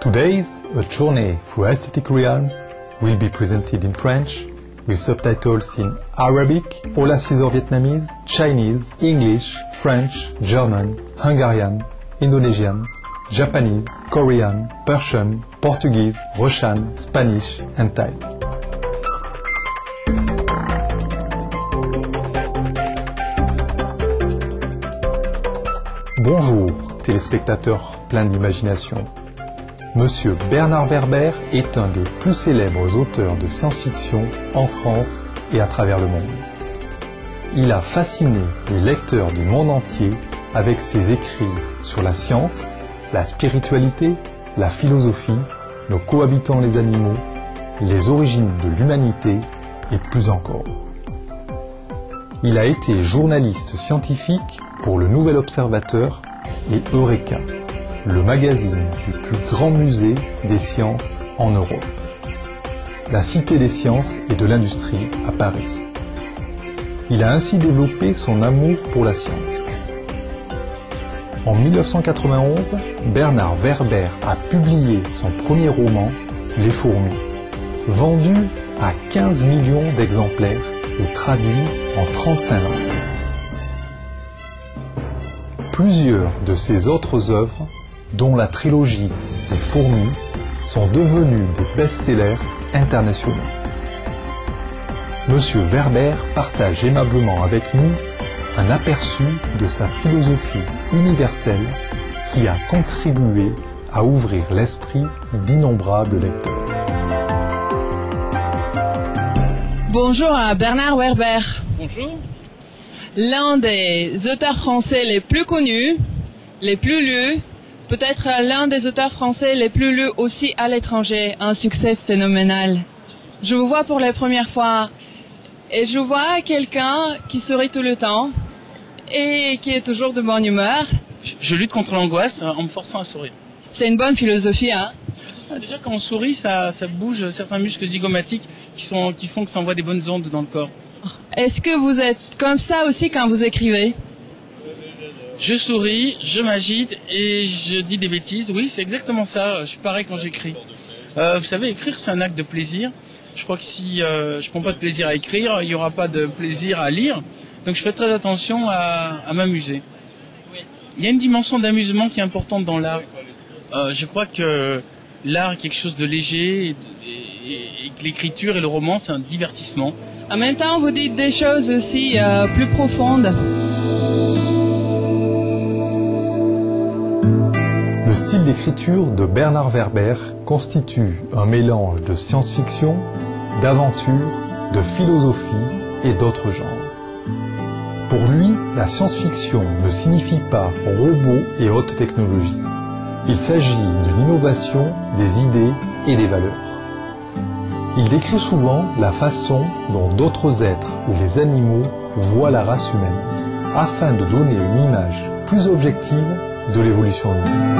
Today's A Journey Through Aesthetic Realms will be presented in French with subtitles in Arabic, Aulacese Vietnamese, Chinese, English, French, German, Hungarian, Indonesian, Japanese, Korean, Persian, Portuguese, Russian, Spanish and Thai. Bonjour, téléspectateurs pleins d'imagination. Monsieur Bernard Werber est un des plus célèbres auteurs de science-fiction en France et à travers le monde. Il a fasciné les lecteurs du monde entier avec ses écrits sur la science, la spiritualité, la philosophie, nos cohabitants les animaux, les origines de l'humanité et plus encore. Il a été journaliste scientifique pour le Nouvel Observateur et Eureka, le magazine du plus grand musée des sciences en Europe, la Cité des sciences et de l'industrie à Paris. Il a ainsi développé son amour pour la science. En 1991, Bernard Werber a publié son premier roman, Les fourmis, vendu à 15 millions d'exemplaires et traduit en 35 langues. Plusieurs de ses autres œuvres, dont la trilogie des fourmis, sont devenues des best-sellers internationaux. Monsieur Werber partage aimablement avec nous un aperçu de sa philosophie universelle qui a contribué à ouvrir l'esprit d'innombrables lecteurs. Bonjour à Bernard Werber. Bonjour. L'un des auteurs français les plus connus, les plus lus, peut-être l'un des auteurs français les plus lus aussi à l'étranger, un succès phénoménal. Je vous vois pour la première fois et je vois quelqu'un qui sourit tout le temps et qui est toujours de bonne humeur. Je lutte contre l'angoisse en me forçant à sourire. C'est une bonne philosophie, hein? Déjà quand on sourit, ça bouge certains muscles zygomatiques qui font que ça envoie des bonnes ondes dans le corps. Est-ce que vous êtes comme ça aussi quand vous écrivez? Je souris, je m'agite et je dis des bêtises. Oui, c'est exactement ça. Je suis pareil quand j'écris. Vous savez, écrire, c'est un acte de plaisir. Je crois que si je prends pas de plaisir à écrire, il y aura pas de plaisir à lire. Donc je fais très attention à m'amuser. Il y a une dimension d'amusement qui est importante dans l'art. Je crois que l'art est quelque chose de léger et que l'écriture et le roman, c'est un divertissement. En même temps, vous dites des choses aussi plus profondes. Le style d'écriture de Bernard Werber constitue un mélange de science-fiction, d'aventure, de philosophie et d'autres genres. Pour lui, la science-fiction ne signifie pas robots et haute technologie. Il s'agit d'une innovation des idées et des valeurs. Il décrit souvent la façon dont d'autres êtres ou les animaux voient la race humaine, afin de donner une image plus objective de l'évolution humaine.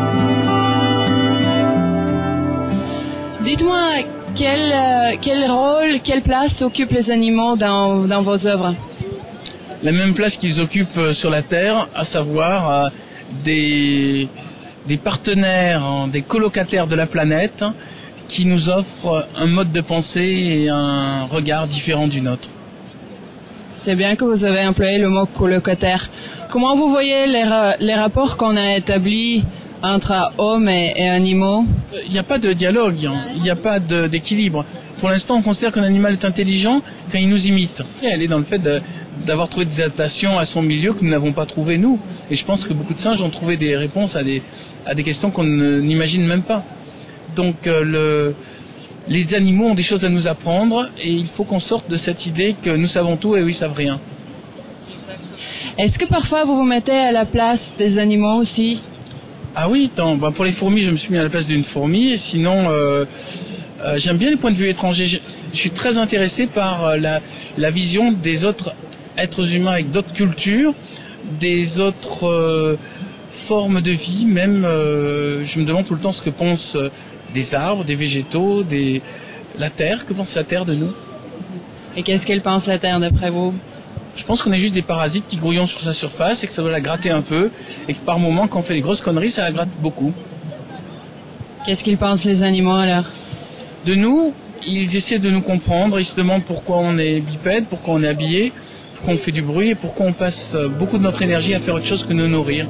Dites-moi, quel rôle, quelle place occupent les animaux dans vos œuvres? La même place qu'ils occupent sur la Terre, à savoir des partenaires, des colocataires de la planète qui nous offrent un mode de pensée et un regard différent du nôtre. C'est bien que vous avez employé le mot colocataire. Comment vous voyez les rapports qu'on a établis entre hommes et animaux? Il n'y a pas de dialogue, il n'y a pas d'équilibre. Pour l'instant, on considère qu'un animal est intelligent quand il nous imite. Et elle est dans le fait d'avoir trouvé des adaptations à son milieu que nous n'avons pas trouvé nous. Et je pense que beaucoup de singes ont trouvé des réponses à des questions qu'on n'imagine même pas. Donc les animaux ont des choses à nous apprendre et il faut qu'on sorte de cette idée que nous savons tout et eux ils savent rien. Est-ce que parfois vous vous mettez à la place des animaux aussi? Ah oui, pour les fourmis, je me suis mis à la place d'une fourmi et sinon j'aime bien les points de vue étrangers. Je suis très intéressé par la vision des autres êtres humains avec d'autres cultures, des autres formes de vie. Même, je me demande tout le temps ce que pensent des arbres, des végétaux, la Terre. Que pense la Terre de nous? Et qu'est-ce qu'elle pense la Terre d'après vous? Je pense qu'on est juste des parasites qui grouillons sur sa surface et que ça doit la gratter un peu et que par moments, quand on fait des grosses conneries, ça la gratte beaucoup. Qu'est-ce qu'ils pensent les animaux alors? De nous, ils essaient de nous comprendre, ils se demandent pourquoi on est bipède, pourquoi on est habillé, pourquoi on fait du bruit et pourquoi on passe beaucoup de notre énergie à faire autre chose que nous nourrir.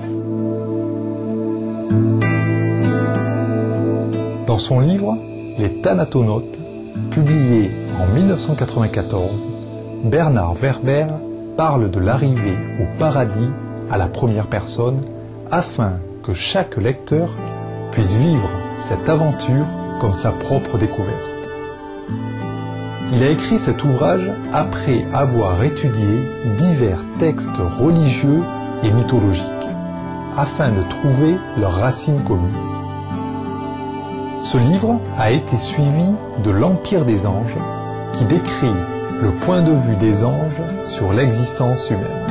Dans son livre « Les Thanatonautes », publié en 1994, Bernard Werber parle de l'arrivée au paradis à la première personne afin que chaque lecteur puisse vivre cette aventure comme sa propre découverte. Il a écrit cet ouvrage après avoir étudié divers textes religieux et mythologiques, afin de trouver leurs racines communes. Ce livre a été suivi de l'Empire des anges, qui décrit le point de vue des anges sur l'existence humaine.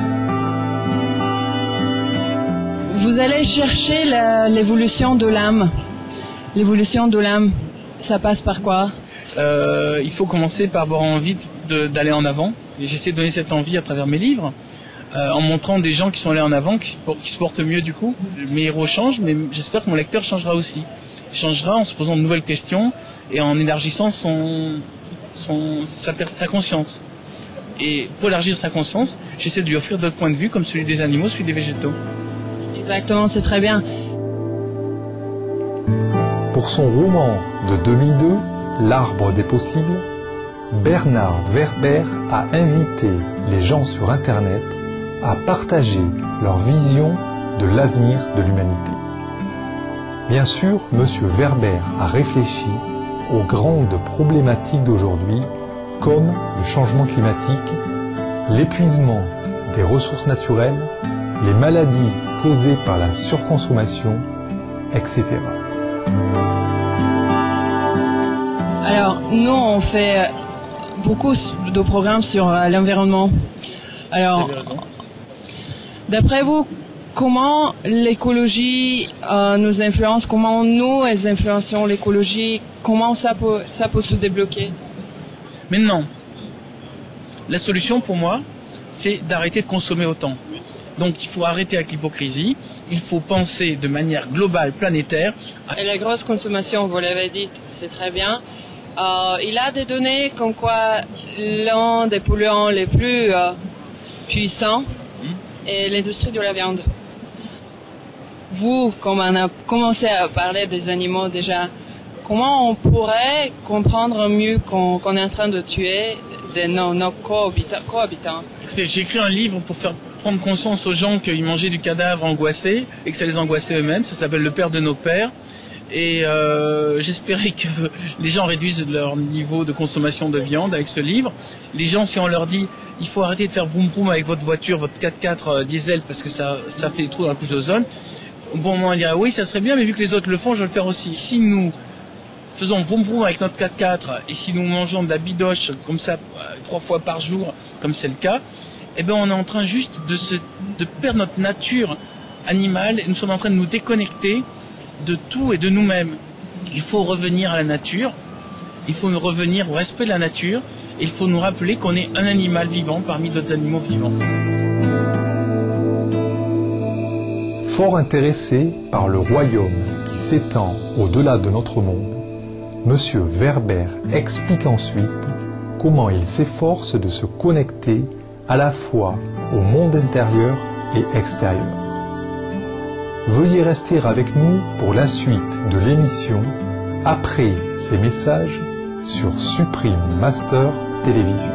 Vous allez chercher l'évolution de l'âme. L'évolution de l'âme, ça passe par quoi? Il faut commencer par avoir envie d'aller en avant. Et j'essaie de donner cette envie à travers mes livres, en montrant des gens qui sont allés en avant, qui se portent mieux du coup. Mes héros changent, mais j'espère que mon lecteur changera aussi. Il changera en se posant de nouvelles questions et en élargissant sa conscience. Et pour élargir sa conscience, j'essaie de lui offrir d'autres points de vue, comme celui des animaux, celui des végétaux. Exactement, c'est très bien. Pour son roman de 2002, L'Arbre des possibles, Bernard Werber a invité les gens sur Internet à partager leur vision de l'avenir de l'humanité. Bien sûr, M. Werber a réfléchi aux grandes problématiques d'aujourd'hui, comme le changement climatique, l'épuisement des ressources naturelles, les maladies causées par la surconsommation, etc. Alors, nous, on fait beaucoup de programmes sur l'environnement. Alors, d'après vous, comment l'écologie nous influence? Comment nous influençons l'écologie? Comment ça peut se débloquer? Maintenant, la solution pour moi, c'est d'arrêter de consommer autant. Donc il faut arrêter avec l'hypocrisie, il faut penser de manière globale, planétaire. Et la grosse consommation, vous l'avez dit, c'est très bien. Il a des données comme quoi l'un des polluants les plus puissants est l'industrie de la viande. Vous, comme on a commencé à parler des animaux déjà, comment on pourrait comprendre mieux qu'on est en train de tuer nos cohabitants? Écoutez, j'ai écrit un livre pour faire prendre conscience aux gens qu'ils mangeaient du cadavre angoissé et que ça les angoissait eux-mêmes. Ça s'appelle Le Père de nos pères. Et j'espérais que les gens réduisent leur niveau de consommation de viande avec ce livre. Les gens, si on leur dit il faut arrêter de faire vroom vroom avec votre voiture, votre 4x4 diesel parce que ça fait des trous dans la couche d'ozone, au bon moment, il dira oui, ça serait bien, mais vu que les autres le font, je vais le faire aussi. Si nous faisons vroom vroom avec notre 4x4 et si nous mangeons de la bidoche comme ça 3 fois par jour, comme c'est le cas, eh ben on est en train juste de perdre notre nature animale et nous sommes en train de nous déconnecter de tout et de nous-mêmes. Il faut revenir à la nature, il faut nous revenir au respect de la nature et il faut nous rappeler qu'on est un animal vivant parmi d'autres animaux vivants. Fort intéressé par le royaume qui s'étend au-delà de notre monde, M. Werber explique ensuite comment il s'efforce de se connecter à la fois au monde intérieur et extérieur. Veuillez rester avec nous pour la suite de l'émission après ces messages sur Supreme Master Télévision.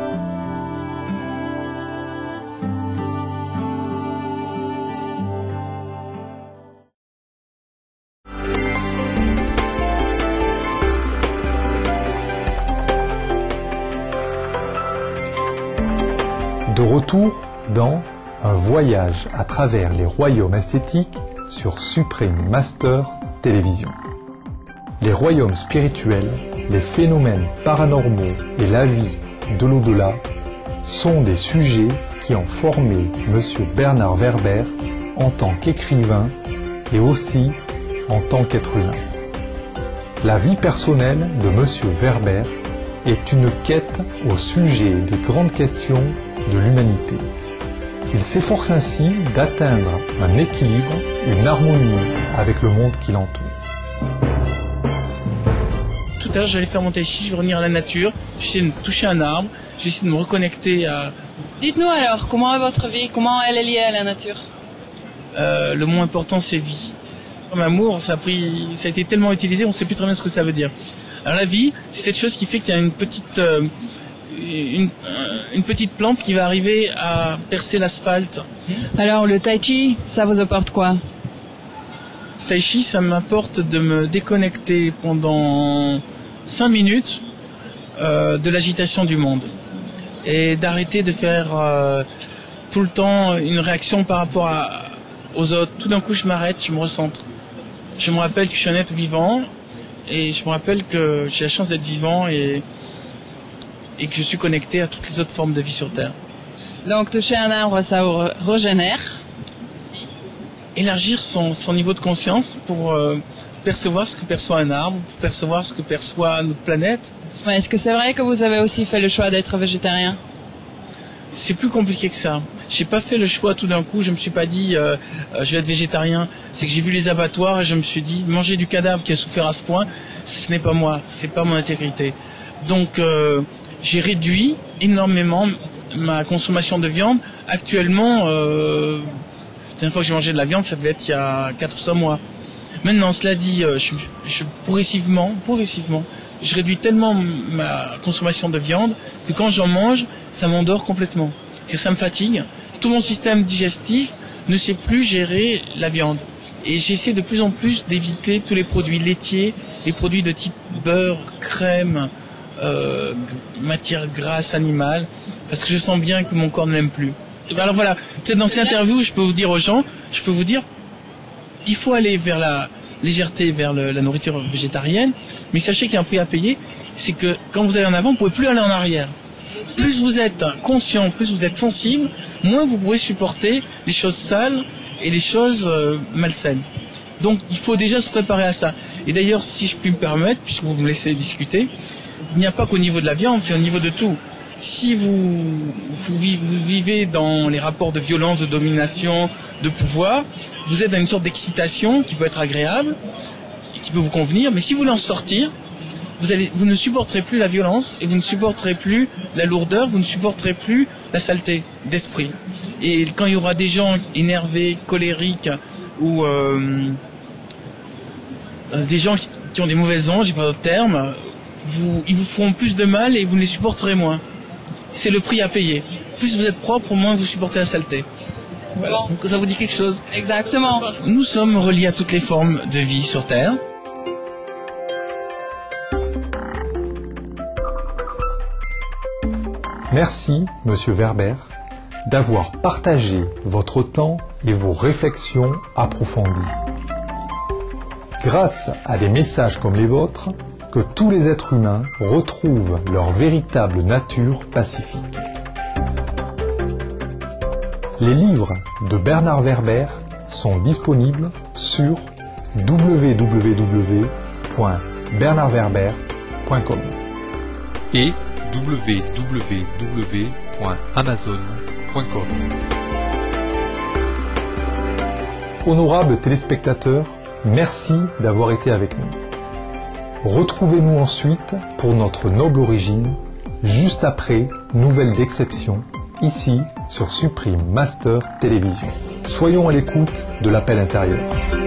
De retour dans un voyage à travers les royaumes esthétiques sur Supreme Master Télévision. Les royaumes spirituels, les phénomènes paranormaux et la vie de l'au-delà sont des sujets qui ont formé M. Bernard Werber en tant qu'écrivain et aussi en tant qu'être humain. La vie personnelle de M. Werber est une quête au sujet des grandes questions de l'humanité. Il s'efforce ainsi d'atteindre un équilibre, une harmonie avec le monde qui l'entoure. tout à l'heure, j'allais faire mon tai chi, je vais revenir à la nature, j'essaie de toucher un arbre, j'essaie de me reconnecter à... Dites-nous alors, comment est votre vie? Comment elle est liée à la nature? Le mot important, c'est vie. Comme amour, ça a été tellement utilisé, on ne sait plus très bien ce que ça veut dire. Alors la vie, c'est cette chose qui fait qu'il y a une petite plante qui va arriver à percer l'asphalte. Alors le tai chi, ça vous apporte quoi? Tai chi, ça m'apporte de me déconnecter pendant 5 minutes de l'agitation du monde et d'arrêter de faire tout le temps une réaction par rapport aux autres. Tout d'un coup, je m'arrête, je me recentre. Je me rappelle que je suis un être vivant et je me rappelle que j'ai la chance d'être vivant et que je suis connecté à toutes les autres formes de vie sur Terre. Donc toucher un arbre, ça vous régénère. Élargir son niveau de conscience pour percevoir ce que perçoit un arbre, pour percevoir ce que perçoit notre planète. Ouais, est-ce que c'est vrai que vous avez aussi fait le choix d'être végétarien? C'est plus compliqué que ça. J'ai pas fait le choix tout d'un coup, je me suis pas dit je vais être végétarien. C'est que j'ai vu les abattoirs et je me suis dit manger du cadavre qui a souffert à ce point, ce n'est pas moi, c'est pas mon intégrité. Donc j'ai réduit énormément ma consommation de viande. Actuellement, la dernière fois que j'ai mangé de la viande, ça devait être il y a 4 ou 5 mois. Maintenant, cela dit, je progressivement, je réduis tellement ma consommation de viande que quand j'en mange, ça m'endort complètement. C'est-à-dire, ça me fatigue. Tout mon système digestif ne sait plus gérer la viande. Et j'essaie de plus en plus d'éviter tous les produits laitiers, les produits de type beurre, crème, matière grasse animale, parce que je sens bien que mon corps ne l'aime plus. Alors voilà, peut-être dans cette interview, je peux vous dire aux gens, il faut aller vers la légèreté, vers la nourriture végétarienne, mais sachez qu'il y a un prix à payer, c'est que quand vous allez en avant, vous pouvez plus aller en arrière. Plus vous êtes conscient, plus vous êtes sensible, moins vous pouvez supporter les choses sales et les choses malsaines. Donc il faut déjà se préparer à ça. Et d'ailleurs, si je puis me permettre, puisque vous me laissez discuter, il n'y a pas qu'au niveau de la viande, c'est au niveau de tout. Si vous vivez dans les rapports de violence, de domination, de pouvoir, vous êtes dans une sorte d'excitation qui peut être agréable, et qui peut vous convenir, mais si vous voulez en sortir, vous ne supporterez plus la violence, et vous ne supporterez plus la lourdeur, vous ne supporterez plus la saleté d'esprit. Et quand il y aura des gens énervés, colériques, ou des gens qui ont des mauvaises ondes, j'ai pas d'autre terme, ils vous feront plus de mal et vous ne les supporterez moins. C'est le prix à payer. Plus vous êtes propre, moins vous supportez la saleté. Voilà. Donc ça vous dit quelque chose? Exactement. Nous sommes reliés à toutes les formes de vie sur Terre. Merci, Monsieur Werber, d'avoir partagé votre temps et vos réflexions approfondies. Grâce à des messages comme les vôtres, que tous les êtres humains retrouvent leur véritable nature pacifique. Les livres de Bernard Werber sont disponibles sur www.bernardwerber.com et www.amazon.com. Honorables téléspectateurs, merci d'avoir été avec nous. Retrouvez-nous ensuite pour notre noble origine, juste après Nouvelles d'exception, ici sur Supreme Master Télévision. Soyons à l'écoute de l'appel intérieur.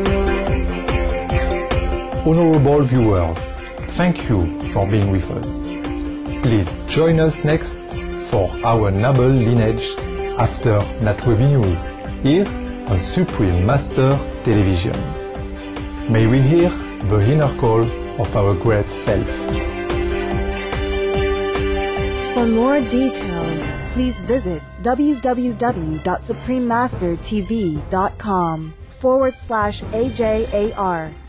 Honorable viewers, thank you for being with us. Please join us next for our noble lineage after Natwevi News, here on Supreme Master Television. May we hear the inner call of our great self. For more details, please visit www.suprememastertv.com/AJAR.